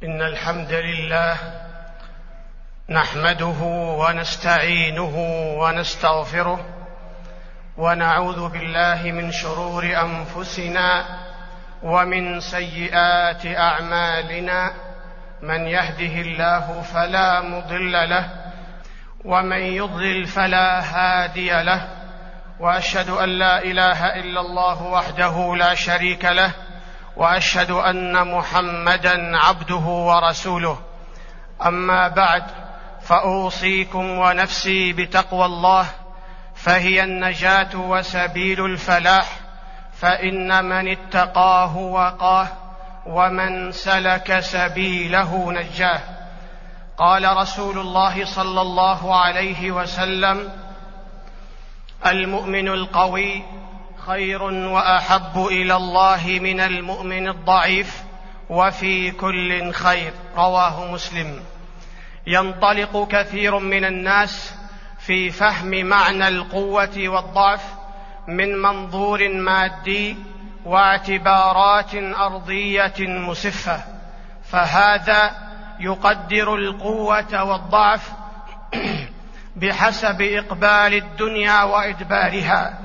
إن الحمد لله نحمده ونستعينه ونستغفره ونعوذ بالله من شرور أنفسنا ومن سيئات أعمالنا. من يهده الله فلا مضل له ومن يضلل فلا هادي له، وأشهد أن لا إله إلا الله وحده لا شريك له، وأشهد أن محمدًا عبده ورسوله. أما بعد، فأوصيكم ونفسي بتقوى الله، فهي النجاة وسبيل الفلاح، فإن من اتقاه وقاه ومن سلك سبيله نجاه. قال رسول الله صلى الله عليه وسلم: المؤمن القوي خير وأحب إلى الله من المؤمن الضعيف، وفي كل خير. رواه مسلم. ينطلق كثير من الناس في فهم معنى القوة والضعف من منظور مادي واعتبارات أرضية مسفة، فهذا يقدر القوة والضعف بحسب إقبال الدنيا وإدبارها،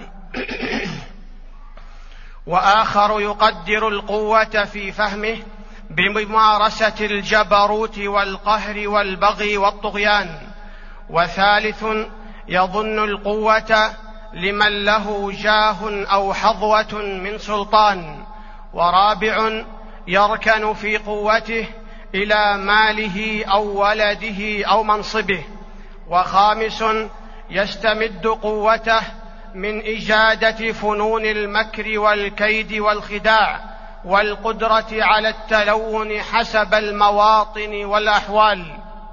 وآخر يقدر القوة في فهمه بممارسة الجبروت والقهر والبغي والطغيان، وثالث يظن القوة لمن له جاه أو حظوة من سلطان، ورابع يركن في قوته إلى ماله أو ولده أو منصبه، وخامس يستمد قوته من إجادة فنون المكر والكيد والخداع والقدرة على التلون حسب المواطن والأحوال.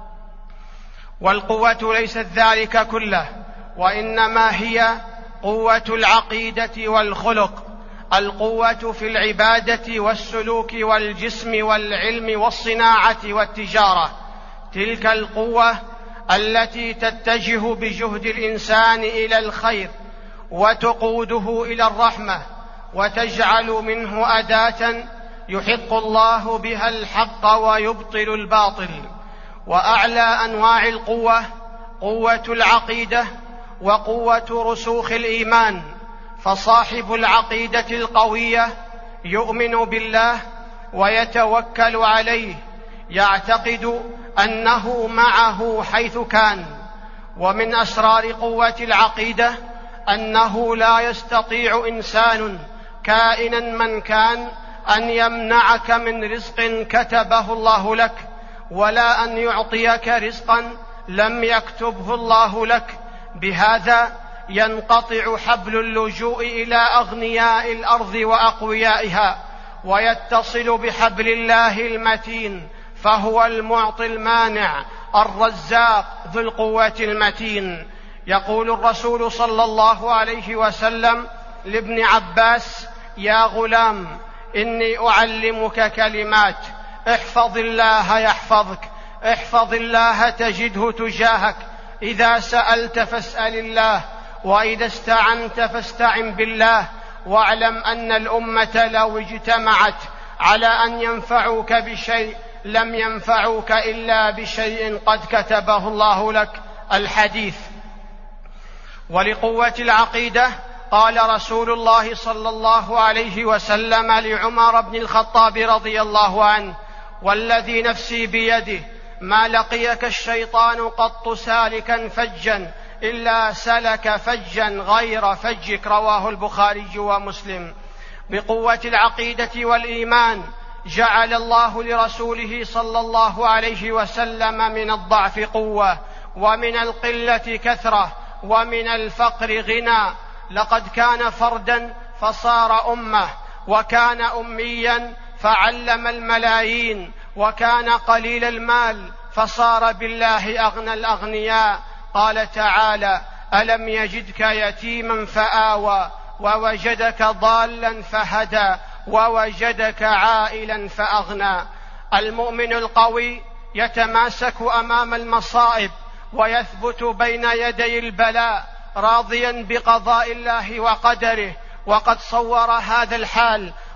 والقوة ليست ذلك كله، وإنما هي قوة العقيدة والخلق، القوة في العبادة والسلوك والجسم والعلم والصناعة والتجارة. تلك القوة التي تتجه بجهد الإنسان إلى الخير وتقوده إلى الرحمة، وتجعل منه أداة يحق الله بها الحق ويبطل الباطل. وأعلى أنواع القوة قوة العقيدة وقوة رسوخ الإيمان، فصاحب العقيدة القوية يؤمن بالله ويتوكل عليه، يعتقد أنه معه حيث كان. ومن أسرار قوة العقيدة أنه لا يستطيع إنسان كائنا من كان أن يمنعك من رزق كتبه الله لك، ولا أن يعطيك رزقا لم يكتبه الله لك. بهذا ينقطع حبل اللجوء إلى أغنياء الأرض وأقويائها، ويتصل بحبل الله المتين، فهو المعطي المانع الرزاق ذو القوة المتين. يقول الرسول صلى الله عليه وسلم لابن عباس: يا غلام، إني أعلمك كلمات، احفظ الله يحفظك، احفظ الله تجده تجاهك، إذا سألت فاسأل الله، وإذا استعنت فاستعن بالله، واعلم أن الأمة لو اجتمعت على أن ينفعوك بشيء لم ينفعوك إلا بشيء قد كتبه الله لك. الحديث. ولقوة العقيدة قال رسول الله صلى الله عليه وسلم لعمر بن الخطاب رضي الله عنه: والذي نفسي بيده ما لقيك الشيطان قط سالكا فجا إلا سلك فجا غير فجك. رواه البخاري ومسلم. بقوة العقيدة والإيمان جعل الله لرسوله صلى الله عليه وسلم من الضعف قوة، ومن القلة كثرة، ومن الفقر غنى. لقد كان فردا فصار أمة، وكان أميا فعلم الملايين، وكان قليل المال فصار بالله أغنى الأغنياء. قال تعالى: ألم يجدك يتيما فآوى، ووجدك ضالا فهدى، ووجدك عائلا فأغنى. المؤمن القوي يتماسك أمام المصائب ويثبت بين يدي البلاء راضيا بقضاء الله وقدره، وقد صور هذا الحال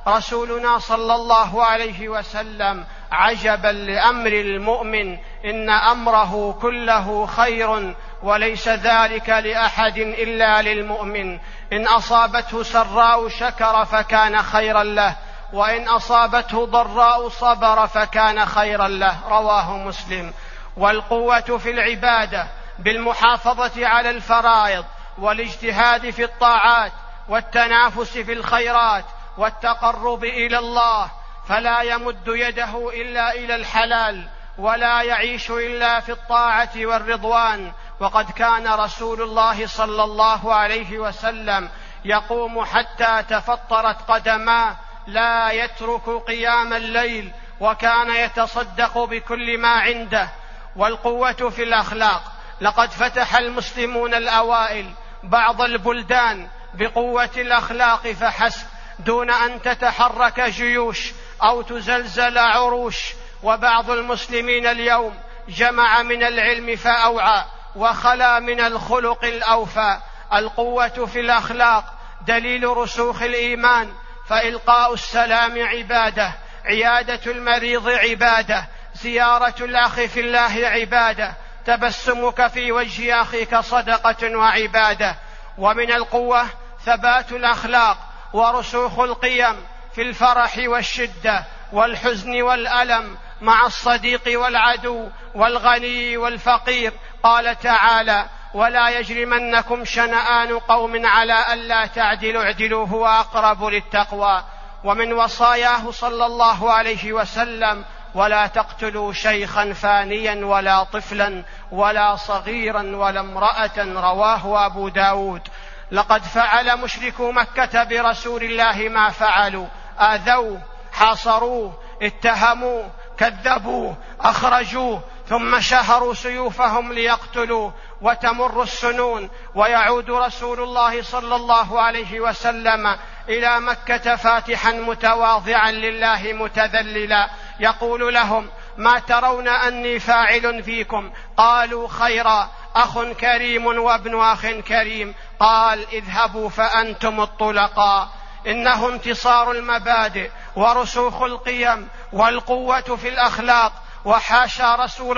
رسولنا صلى الله عليه وسلم: عجبا لأمر المؤمن إن أمره كله خير وليس ذلك لأحد إلا للمؤمن، إن أصابته سراء شكر فكان خيرا له، وإن أصابته ضراء صبر فكان خيرا له. رواه مسلم. والقوة في العبادة بالمحافظة على الفرائض والاجتهاد في الطاعات والتنافس في الخيرات والتقرب إلى الله، فلا يمد يده إلا إلى الحلال ولا يعيش إلا في الطاعة والرضوان. وقد كان رسول الله صلى الله عليه وسلم يقوم حتى تفطرت قدماه، لا يترك قيام الليل، وكان يتصدق بكل ما عنده. والقوة في الأخلاق، لقد فتح المسلمون الأوائل بعض البلدان بقوة الأخلاق فحسب، دون أن تتحرك جيوش أو تزلزل عروش. وبعض المسلمين اليوم جمع من العلم فأوعى وخلا من الخلق الأوفى. القوة في الأخلاق دليل رسوخ الإيمان، فإلقاء السلام عبادة، عيادة المريض عبادة، زيارة الأخ في الله عبادة، تبسمك في وجه أخيك صدقة وعبادة. ومن القوة ثبات الأخلاق ورسوخ القيم في الفرح والشدة والحزن والألم، مع الصديق والعدو والغني والفقير. قال تعالى: ولا يجرمنكم شنآن قوم على ألا تعدلوا اعدلوا هو أقرب للتقوى. ومن وصاياه صلى الله عليه وسلم: ولا تقتلوا شيخا فانيا ولا طفلا ولا صغيرا ولا امرأة. رواه أبو داود. لقد فعل مشركو مكة برسول الله ما فعلوا: آذوه، حاصروه، اتهموه، كذبوه، أخرجوه، ثم شهروا سيوفهم ليقتلوه. وتمر السنون ويعود رسول الله صلى الله عليه وسلم إلى مكة فاتحا متواضعا لله متذللا، يقول لهم: ما ترون أني فاعل فيكم؟ قالوا: خيرا، أخ كريم وابن أخ كريم. قال: اذهبوا فأنتم الطلقاء. إنه انتصار المبادئ ورسوخ القيم والقوة في الأخلاق. وحاشا رسول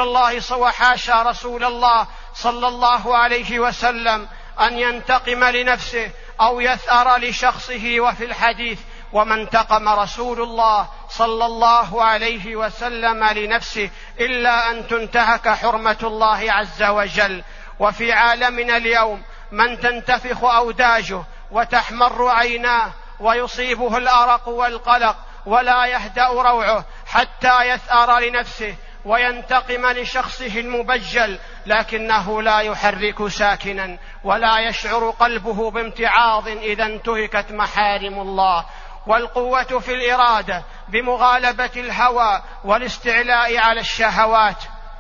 الله صلى الله عليه وسلم أن ينتقم لنفسه أو يثأر لشخصه. وفي الحديث: وما انتقم رسول الله صلى الله عليه وسلم لنفسه إلا أن تنتهك حرمة الله عز وجل. وفي عالمنا اليوم من تنتفخ أوداجه وتحمر عيناه ويصيبه الأرق والقلق ولا يهدأ روعه حتى يثأر لنفسه وينتقم لشخصه المبجل، لكنه لا يحرك ساكنا ولا يشعر قلبه بامتعاض إذا انتهكت محارم الله. والقوة في الإرادة بمغالبة الهوى والاستعلاء على الشهوات.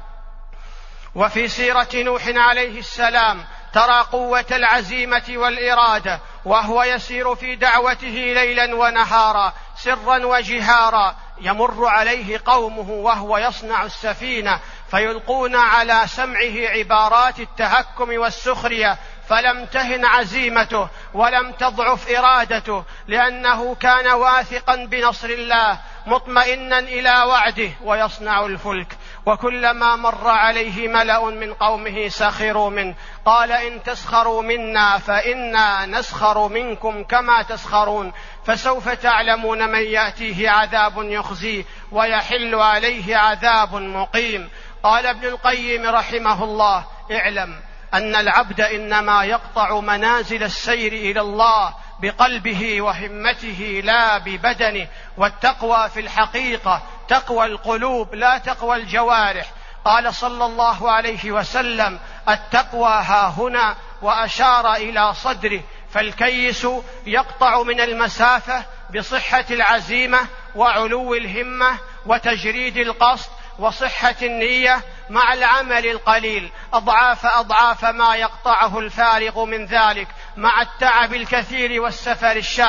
وفي سيرة نوح عليه السلام ترى قوة العزيمة والإرادة، وهو يسير في دعوته ليلا ونهارا سرا وجهارا. يمر عليه قومه وهو يصنع السفينة فيلقون على سمعه عبارات التهكم والسخرية، فلم تهن عزيمته ولم تضعف إرادته، لأنه كان واثقا بنصر الله مطمئنا إلى وعده ويصنع الفلك. وكلما مر عليه ملأ من قومه سخروا منه، قال: إن تسخروا منا فإنا نسخر منكم كما تسخرون، فسوف تعلمون من يأتيه عذاب يخزيه ويحل عليه عذاب مقيم. قال ابن القيم رحمه الله: اعلم أن العبد إنما يقطع منازل السير إلى الله بقلبه وهمته لا ببدنه، والتقوى في الحقيقة تقوى القلوب لا تقوى الجوارح. قال صلى الله عليه وسلم: التقوى هاهنا، وأشار إلى صدره. فالكيس يقطع من المسافة بصحة العزيمة وعلو الهمة وتجريد القصد وصحة النية مع العمل القليل، أضعاف ما يقطعه الفارغ من ذلك مع التعب الكثير والسفر الشاق.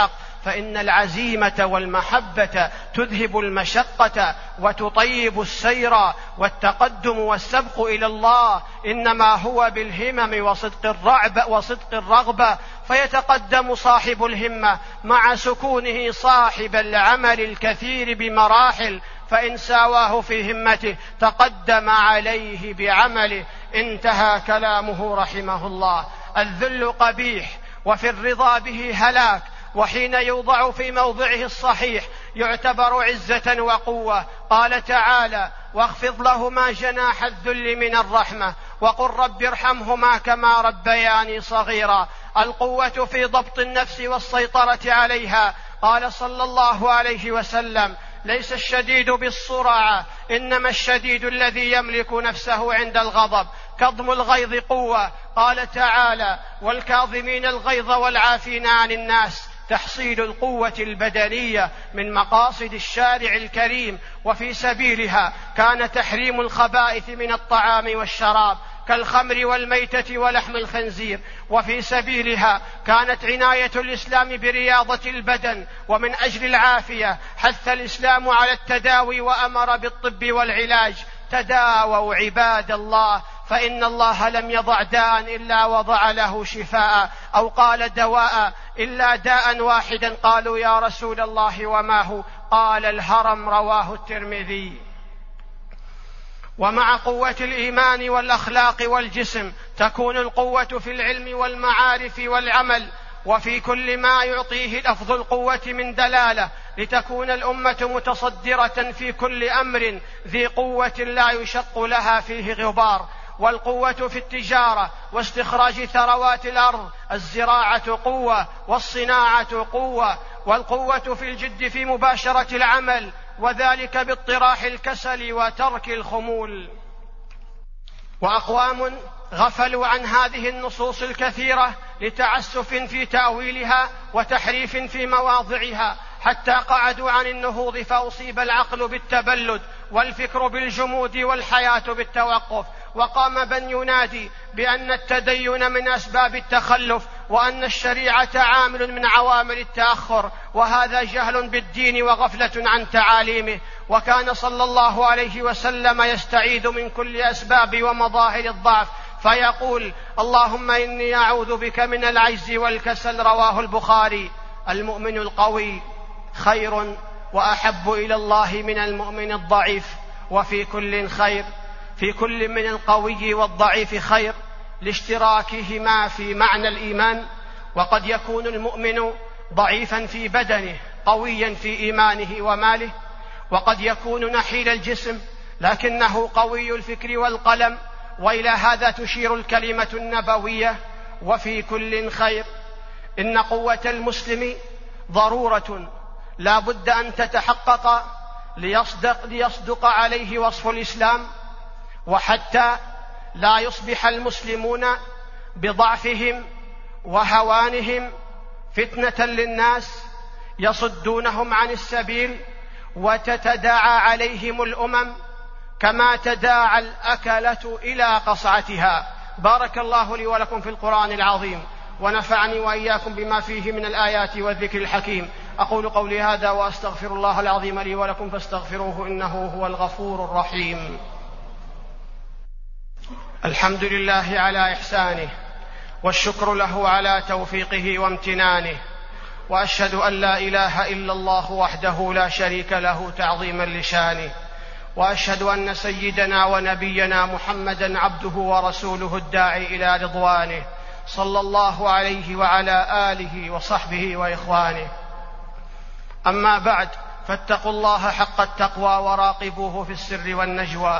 فإن العزيمة والمحبة تذهب المشقة وتطيب السير، والتقدم والسبق إلى الله إنما هو بالهمم وصدق الرغبة، فيتقدم صاحب الهمة مع سكونه صاحب العمل الكثير بمراحل، فإن ساواه في همته تقدم عليه بعمله. انتهى كلامه رحمه الله. الذل قبيح وفي الرضا به هلاك، وحين يوضع في موضعه الصحيح يعتبر عزة وقوة. قال تعالى: واخفض لهما جناح الذل من الرحمة وقل رب ارحمهما كما ربياني صغيرا. القوة في ضبط النفس والسيطرة عليها. قال صلى الله عليه وسلم: ليس الشديد بالصرعة، إنما الشديد الذي يملك نفسه عند الغضب. كظم الغيظ قوة. قال تعالى: والكاظمين الغيظ والعافين عن الناس. تحصيل القوة البدنية من مقاصد الشارع الكريم، وفي سبيلها كان تحريم الخبائث من الطعام والشراب كالخمر والميتة ولحم الخنزير، وفي سبيلها كانت عناية الإسلام برياضة البدن، ومن أجل العافية حث الإسلام على التداوي وأمر بالطب والعلاج. تداووا عباد الله، فإن الله لم يضع داء إلا وضع له شفاء، أو قال دواء إلا داء واحدا. قالوا: يا رسول الله وما هو؟ قال: الهرم. رواه الترمذي. ومع قوة الإيمان والأخلاق والجسم تكون القوة في العلم والمعارف والعمل، وفي كل ما يعطيه لفظ القوة من دلالة، لتكون الأمة متصدرة في كل أمر ذي قوة لا يشق لها فيه غبار. والقوة في التجارة واستخراج ثروات الأرض، الزراعة قوة والصناعة قوة. والقوة في الجد في مباشرة العمل، وذلك باطراح الكسل وترك الخمول. وأقوام غفلوا عن هذه النصوص الكثيرة لتعسف في تأويلها وتحريف في مواضعها، حتى قعدوا عن النهوض، فأصيب العقل بالتبلد والفكر بالجمود والحياة بالتوقف. وقام من ينادي بأن التدين من أسباب التخلف، وأن الشريعة عامل من عوامل التأخر، وهذا جهل بالدين وغفلة عن تعاليمه. وكان صلى الله عليه وسلم يستعيذ من كل أسباب ومظاهر الضعف، فيقول: اللهم إني أعوذ بك من العجز والكسل. رواه البخاري. المؤمن القوي خير وأحب إلى الله من المؤمن الضعيف، وفي كل خير، في كل من القوي والضعيف خير، لاشتراكهما في معنى الإيمان. وقد يكون المؤمن ضعيفا في بدنه قويا في إيمانه وماله، وقد يكون نحيل الجسم لكنه قوي الفكر والقلم، وإلى هذا تشير الكلمة النبوية: وفي كل خير. إن قوة المسلم ضرورة لا بد أن تتحقق ليصدق عليه وصف الإسلام، وحتى لا يصبح المسلمون بضعفهم وهوانهم فتنة للناس يصدونهم عن السبيل، وتتداعى عليهم الأمم كما تداعى الأكلة إلى قصعتها. بارك الله لي ولكم في القرآن العظيم، ونفعني وإياكم بما فيه من الآيات والذكر الحكيم. أقول قولي هذا وأستغفر الله العظيم لي ولكم فاستغفروه إنه هو الغفور الرحيم. الحمد لله على إحسانه، والشكر له على توفيقه وامتنانه، وأشهد أن لا إله إلا الله وحده لا شريك له تعظيما لشانه، وأشهد أن سيدنا ونبينا محمدا عبده ورسوله الداعي إلى رضوانه، صلى الله عليه وعلى آله وصحبه وإخوانه. أما بعد، فاتقوا الله حق التقوى وراقبوه في السر والنجوى.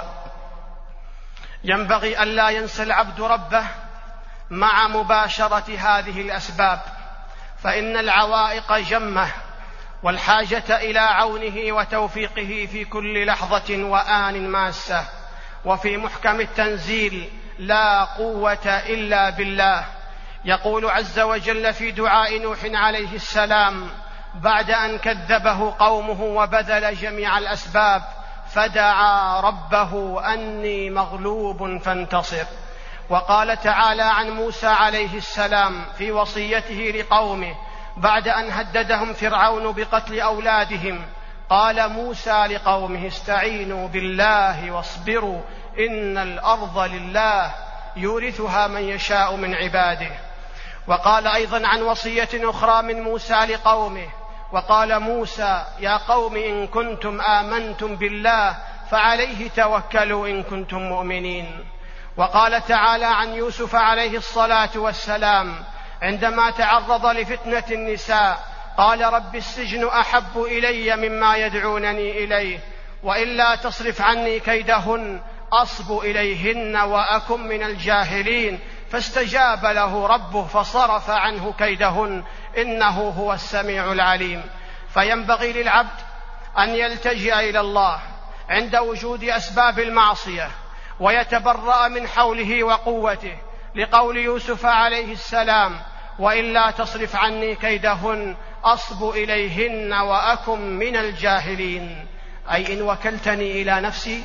ينبغي أن لا ينسى العبد ربه مع مباشرة هذه الأسباب، فإن العوائق جمة، والحاجة إلى عونه وتوفيقه في كل لحظة وآن ماسة. وفي محكم التنزيل: لا قوة إلا بالله. يقول عز وجل في دعاء نوح عليه السلام بعد أن كذبه قومه وبذل جميع الأسباب: فدعا ربه أني مغلوب فانتصر. وقال تعالى عن موسى عليه السلام في وصيته لقومه: بعد أن هددهم فرعون بقتل أولادهم، قال موسى لقومه: استعينوا بالله واصبروا إن الأرض لله يورثها من يشاء من عباده. وقال أيضا عن وصية أخرى من موسى لقومه: وقال موسى: يا قوم إن كنتم آمنتم بالله فعليه توكلوا إن كنتم مؤمنين. وقال تعالى عن يوسف عليه الصلاة والسلام عندما تعرض لفتنة النساء: قال رب السجن أحب إلي مما يدعونني إليه وإلا تصرف عني كيدهن أصب إليهن وأكن من الجاهلين، فاستجاب له ربه فصرف عنه كيدهن إنه هو السميع العليم. فينبغي للعبد أن يلتجئ إلى الله عند وجود أسباب المعصية ويتبرأ من حوله وقوته، لقول يوسف عليه السلام: وإلا تصرف عني كيدهن أصب إليهن وأكن من الجاهلين، أي إن وكلتني إلى نفسي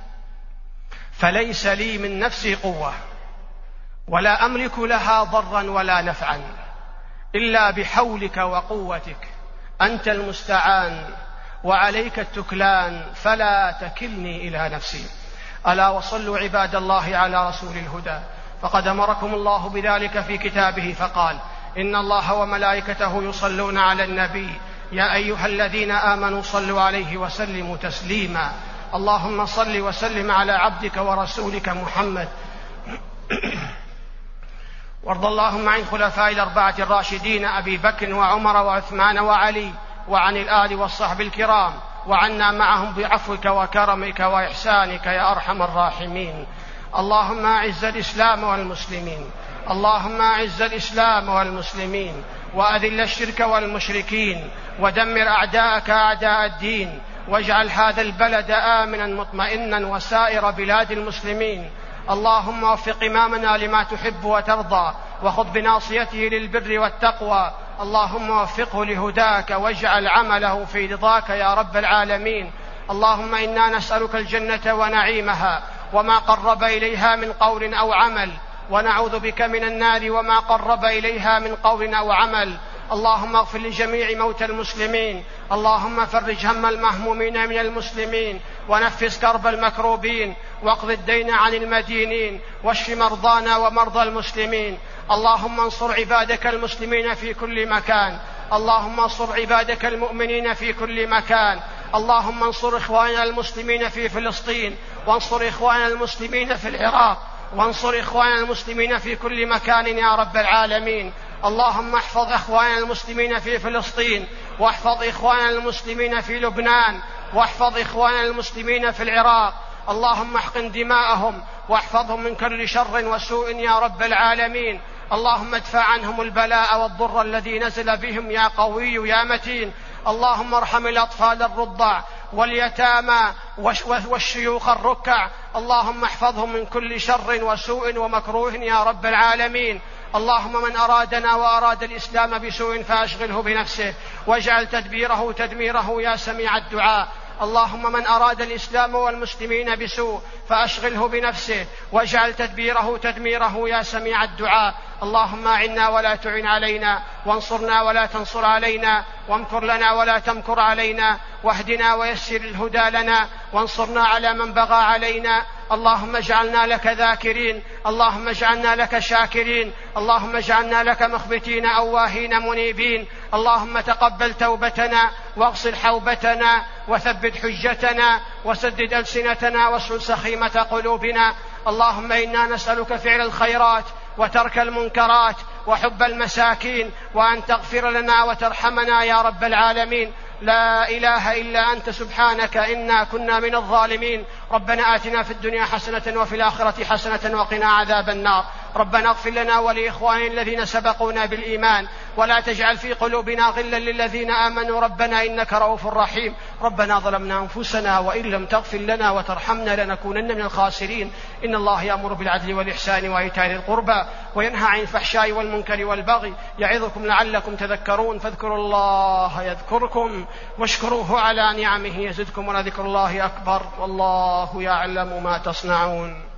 فليس لي من نفسي قوة ولا أملك لها ضرا ولا نفعا إلا بحولك وقوتك، أنت المستعان وعليك التكلان فلا تكلني إلى نفسي. ألا وصلوا عباد الله على رسول الهدى، فقد أمركم الله بذلك في كتابه فقال: إن الله وملائكته يصلون على النبي يا أيها الذين آمنوا صلوا عليه وسلموا تسليما. اللهم صل وسلم على عبدك ورسولك محمد وارض اللهم عن خلفاء الأربعة الراشدين أبي بكر وعمر وعثمان وعلي وعن الآل والصحب الكرام، وعنا معهم بعفوك وكرمك وإحسانك يا أرحم الراحمين. اللهم أعز الإسلام والمسلمين، اللهم أعز الإسلام والمسلمين، وأذل الشرك والمشركين، ودمر أعداءك أعداء الدين، واجعل هذا البلد آمنا مطمئنا وسائر بلاد المسلمين. اللهم وفق إمامنا لما تحب وترضى، وخذ بناصيته للبر والتقوى. اللهم وفقه لهداك واجعل عمله في رضاك يا رب العالمين. اللهم إنا نسألك الجنة ونعيمها وما قرب إليها من قول أو عمل، ونعوذ بك من النار وما قرب إليها من قول أو عمل. اللهم اغفر لجميع موتى المسلمين، اللهم فرج هم المهمومين من المسلمين، ونفس كرب المكروبين، واقض الدين عن المدينين، واشف مرضانا ومرضى المسلمين. اللهم انصر عبادك المسلمين في كل مكان، اللهم انصر عبادك المؤمنين في كل مكان. اللهم انصر إخواننا المسلمين في فلسطين، وانصر إخواننا المسلمين في العراق، وانصر إخواننا المسلمين في كل مكان يا رب العالمين. اللهم احفظ إخواننا المسلمين في فلسطين، واحفظ إخواننا المسلمين في لبنان، واحفظ إخواننا المسلمين في العراق. اللهم احقن دماءهم واحفظهم من كل شر وسوء يا رب العالمين. اللهم ادفع عنهم البلاء والضر الذي نزل بهم يا قوي يا متين. اللهم ارحم الأطفال الرضع واليتامى والشيوخ الركع. اللهم احفظهم من كل شر وسوء ومكروه يا رب العالمين. اللهم من أرادنا وأراد الإسلام بسوء فأشغله بنفسه، واجعل تدبيره تدميره يا سميع الدعاء. اللهم من أراد الإسلام والمسلمين بسوء فأشغله بنفسه، واجعل تدبيره تدميره يا سميع الدعاء. اللهم أعنا ولا تعن علينا، وانصرنا ولا تنصر علينا، وامكر لنا ولا تمكر علينا، واهدنا ويسر الهدى لنا، وانصرنا على من بغى علينا. اللهم اجعلنا لك ذاكرين، اللهم اجعلنا لك شاكرين، اللهم اجعلنا لك مخبتين أواهين منيبين. اللهم تقبل توبتنا واغسل حوبتنا وثبت حجتنا وسدد ألسنتنا واسلل سخيمة قلوبنا. اللهم إنا نسألك فعل الخيرات وترك المنكرات وحب المساكين، وأن تغفر لنا وترحمنا يا رب العالمين. لا إله إلا أنت سبحانك إنا كنا من الظالمين. ربنا آتنا في الدنيا حسنة وفي الآخرة حسنة وقنا عذاب النار. ربنا اغفر لنا ولإخواننا الذين سبقونا بالإيمان، ولا تجعل في قلوبنا غلا للذين آمنوا ربنا إنك رؤوف رحيم. ربنا ظلمنا أنفسنا وإن لم تغفر لنا وترحمنا لنكونن من الخاسرين. إن الله يأمر بالعدل والإحسان وإيتاء ذي القربى وينهى عن الفحشاء والمنكر والبغي يعظكم لعلكم تذكرون. فاذكروا الله يذكركم واشكروه على نعمه يزدكم ولذكر الله أكبر والله يعلم ما تصنعون.